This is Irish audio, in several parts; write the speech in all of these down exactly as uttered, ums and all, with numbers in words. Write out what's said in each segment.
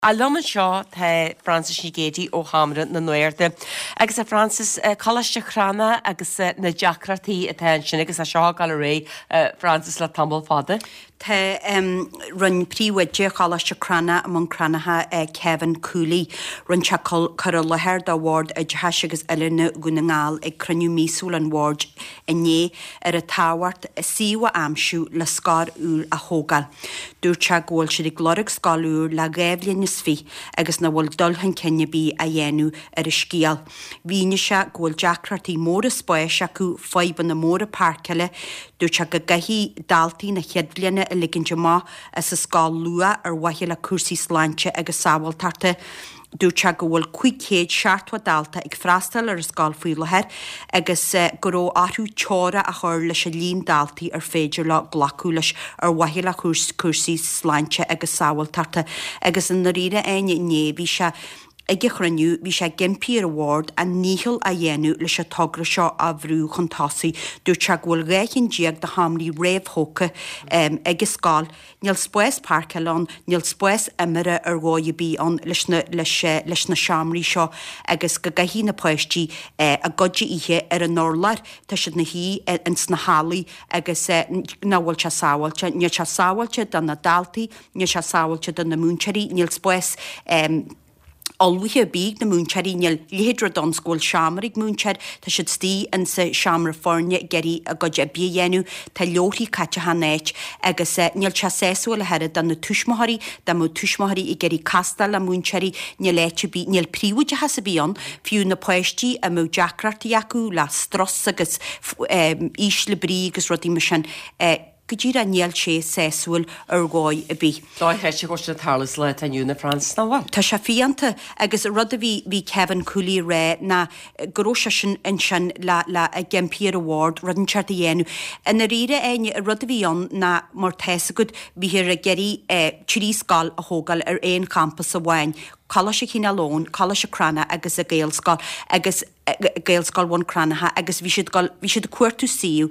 A luman seo tá Francis Sigédi ó Hamra na Nuirde. Agus a Francis choiste chrána agus na deacrataí a tá sin agus a seo gal ré Francis le tambal fada. Tá um, run príomhaide choiste crana among cranatha uh, Kevin Cooley run se chu lethir dá ward a deise agus eilena gona ngáil ag cruniú mísúil an ward inné ar a táhairt síomha amsú le scar úr a thógáil. Dúirt se ghfuil siad ag glorach scáúr le gaibhlíonn is fi agus na bhfuil dulthan cinenne bí a dhéanú ar a scíal. Bhíne se ghfuil deacrataí móra spáis acu fáiban na móra páirceile dúirt se go gaithí daltaí na cheadbliana a ligin má as a scáil lua ar waithil le cuasaí sláinte agus sábhail tarta. Dúirt se go bhfuil chuig céad seaartha dalta ag freastal ar a scáil faoi lethir agus go raibh áthú teora a chur leis a líon daltaí ar féidir le ghlacú leis ar waithil le cuasaí sláinte agus sábhail tarta. Agus an na riire aine inné bhí se ag chraniú bhí sé gimpíar award a níhil a dhéanú leis a togra seo a bhrú chuntásaí dúirt se ghfuil réithinn díag de hamlí réamhthóca um, ag scáil níl spóis páirceán níl spóis imire ar gáide bí an leis na, leis, leis na seamraí seo agus go gaithí na poisttí eh, a godide ihe ar an nólar tá siad na hí eh, in sna hálaí agus eh, nahfuil se sáhailte níl se sáhailte don na daltaí níl se sáhailte don na múnseirí níl spóis um, Alwithe bíg na múnseirí níl léadra don scóil seamaigh múnseir tá siad stí in sa seamra fórne geirí a god a bí dhéanú tá leothaí caite hanéit agus níl se séú le head don na tuismathirí da mú tuismathirí i geirí castal a múnseirí níl léite bí níl príomide has a bíon fiú na poisttí a mú deacrataí acu le stros agus um, ís le brí agus rodí mar sin uh, go dtír a níl sé séúil ar gáid a bí. Dá heiste go na talas le aniu na Francis na bhil. Tá se fianta agus rud a bhí bhí Kevin Cooley ré na goróise sin in sin le le a Gimpíar Award rudan teart a dhéanú. Ina riire aine rud a bhíon na mar teasa go bhí a geirí tírí scáil a thógáil ar éon campus a bhain. Cala se cína lón, cala se crana agus a géalscáil agus géalscáil bhain cranatha agus bhí siad cuairtú síú.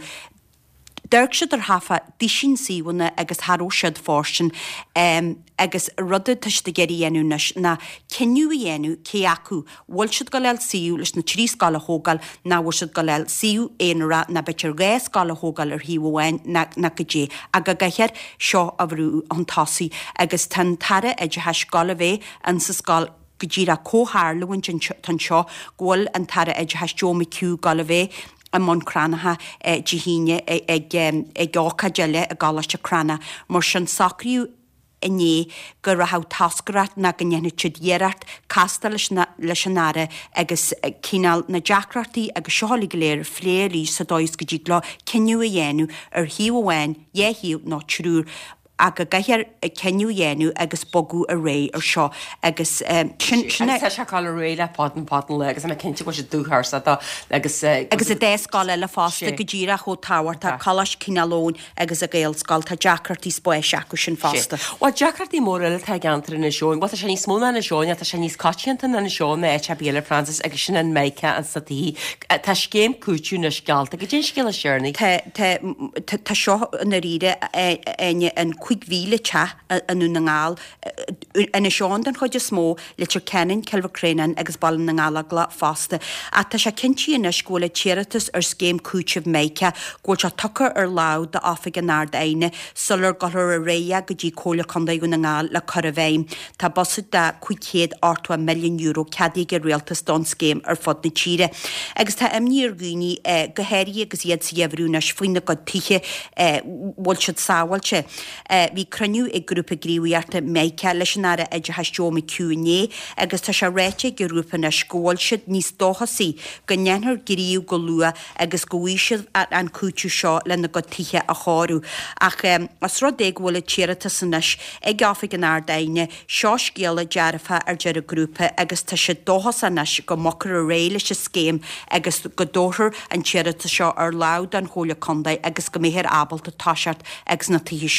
Dirk siad ar hafa dísin síhana agus tharó siad fórsin um, agus rudda tuiste geirí dhéanú na cinniú dhéanú cé acu bhfuil siad go leil síú leis na trí scála thógáil na bhfuil siad go leil síú éanara na bitir ré scála thógáil ar híomhhain na, na go dé a go gaiir seo a bhrú an tasaí agus tan tara a de heis scála bheith an sa scáil go dtír a cóthárlahain tan seo ghfuil an tara a de heis Joe McHugh gala bheith a mon cranatha eh, dihíine ag gácha deile a gálaiste crana mar sin sacriú inné gur rath tascarat na gannne siad dhéart casta leis an ára agus cíál na deacrataí agus seála go léir phléirí sa dóis go dtí lá cinniú a dhéanú ar hiomhhain dhéhíú ná trúr a go gaiir cinniú dhéanú agus bogú a ré ar seo agus sinna se gal ré le pátan pátan le agus cinnte go sé dúthsa agus agus a dé scáil le fásta go ddíra cho táhairt a chalas cinálón agus a géal scáil tá deacrataí spóis acu sin fásta. Ó deacrataí mór le tá gantar na seoin, Wat sé níos smóna na seoin a tá sé níos caiisianta na seoin na éte béle Francis agus sin an méice an satí tá céim cúú na scealta go dtí scéile seirnig. Tá seo na riide aine an chuig bhíle te anú na ngáil ina seán den chuide smó le tir cenin Kilvacrénan agus ballan na ngála gla fásta a tá sé cintíí na scóla tíiratas ar scéim cúteamh méice ggóil se tuchar ar lá de áfa an náard aine sular gothir a réa go dtí cóla condaú na ngáil le chur a bhéim Tá bosú de chuicéad áirtha milliún euro ceadaí go réaltas don scéim ar fod na tíre. Agus tá imníar gúní gohéirí agus iad sa dhéhrúna faoine go tuiche bhil siad sáhailte. Bhí cruniú ag grúpa gríomhíarta méice leis an ára idir heis Joe McHugh inné agus tá se réite go grúpa na scóil siad níos dóchasaí go nnéanthar gríomh go lua agus go bhí siad an cúteú seo lena go tithe a cháú ach um, as rud é bhfuil tíireta sanis ag áfa an ádaine seo scéala dearafa ar dear a grúpa agus tá se dóhasanis go mochar a réile se scéim agus go dóthir an tíireta seo ar lád an hóla condaid agus go méhéir ábalta táseart agus na tithe seo a cháú.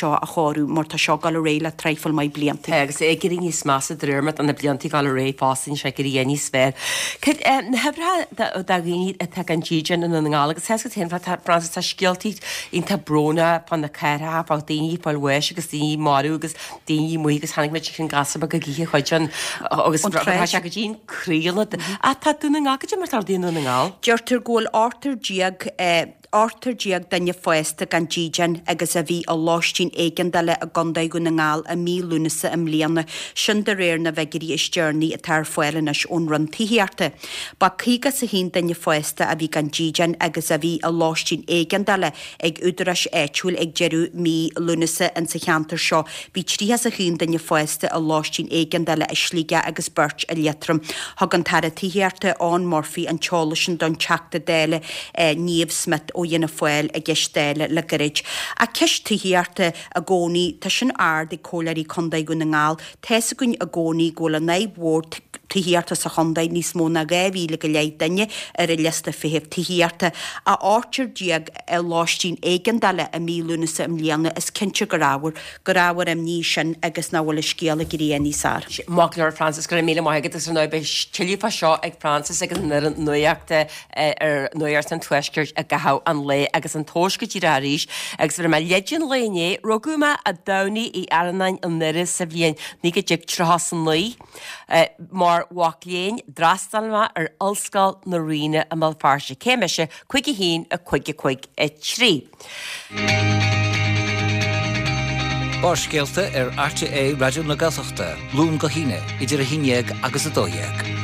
marú mórta seo gal réile treifil mai blianta. Agus é gurí níos más a drúmat an na blianttí gal ré fásin se gurí dhéní sfr. Cyd na hebra da gini a te an jíjan an an gála, agus hes go ten Francis tá scialtí in tá brona pan na cara pa daoine pal weis agus daoine marú agus daoine mu agus hanig me sin gasab a go gíthe chuidan agus se go dín críalna a tá dúna gáide mar tar daon an gáil. Deirtar ggóil átar diag Arthur diag danne foesta gan jíjan agus a bhí a láistín éigendale a gandaí go na ngáil a mí lúnasa am líana sin de réir na bheitgurí istearní a tar foilenas ón run tíhiarte. Ba cígas a hín danne foesta a bhí gan jíjan agus a bhí a láistín éigendale ag údaras éitiúil ag jeú mí lúnasa an sa cheantar seo. Bhí tríhas a hín danne foesta a láistín éigendale a slíige agus burt a liatram. Hagan tar a tíhiarte an Murphy an teolasin don teachta déile Niamh Smith ó dhéana foiil a gceistéile le garid. A ceisttííarta a gcónaí tá sin ard i cólarí condaí go na ngáil, teessa gunn a gcónaí ggóla naibhór tííarta sa chondaid níos móna gaibhíle go leid daine ar a lesta fihibh tííarta a áirtir diag a láistín éigendale a mílúnasa am líana is cinse goráhar goráhar am ní sin agus náhfuil scéala gurí níosár. Máglar Francis go míle maigad is nó be tilífa seo ag Francis agus nuachta ar nuart an tuisceir a gaá an lé agus an tósca tíráríis agus bfu me leidirn léné rugúma a daní í airnain an nuris sa bhíon ní go dig trohasan lí mar wachléin drastalma ar ulscal na riine a malfarse céimeise chuige hín a chuige chuig e trí. Bárscéalta ar R T é Radio na Gaeltachta, Lún go híine, idir a híineag agus a dóiag.